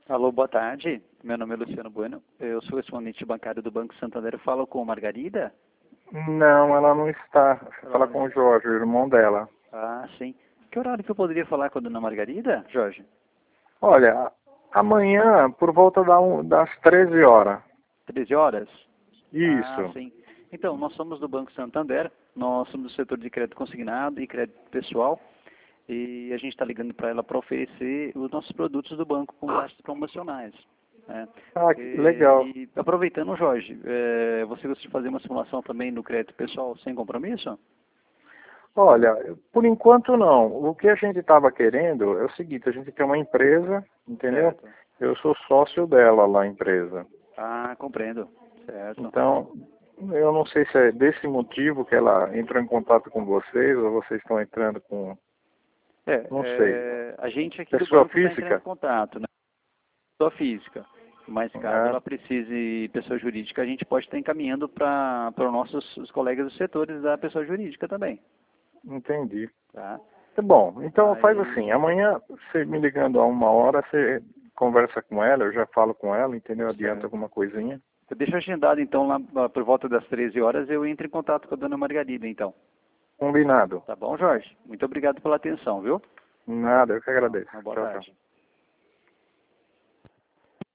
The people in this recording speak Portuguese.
Alô, boa tarde. Meu nome é Luciano Bueno. Eu sou correspondente bancário do Banco Santander. Eu falo com Margarida? Não, ela não está. Você fala Ela com o Jorge, o irmão dela. Ah, sim. Que horário que eu poderia falar com a dona Margarida, Jorge? Olha, amanhã, por volta das 13 horas. 13 horas? Ah, Isso. sim. Então, nós somos do Banco Santander. Nós somos do setor de crédito consignado e crédito pessoal. E a gente está ligando para ela para oferecer os nossos produtos do banco com taxas promocionais. Né? Ah, que legal. E aproveitando, Jorge, você gostaria de fazer uma simulação também no crédito pessoal sem compromisso? Olha, por enquanto não. O que a gente estava querendo é o seguinte, a gente tem uma empresa, entendeu? Certo. Eu sou sócio dela lá, a empresa. Ah, compreendo. Certo. Então, eu não sei se é desse motivo que ela entrou em contato com vocês, ou vocês estão entrando com... Não sei. A gente aqui do Pessoa banco está entrando em física? contato, né? Pessoa física. Mas caso Ah, ela precise pessoa jurídica, a gente pode estar encaminhando para os nossos os colegas dos setores da pessoa jurídica também. entendi. Tá? Tá bom, então faz Aí, assim, amanhã você me ligando a 1 hora, você conversa com ela, eu já falo com ela, entendeu? Adianta certo. alguma coisinha. Deixa agendado então lá por volta das 13 horas eu entro em contato com a dona Margarida então. Combinado. Tá bom, Jorge? Muito obrigado pela atenção, viu? Nada, eu que agradeço. Uma boa Tchau, tchau. tarde.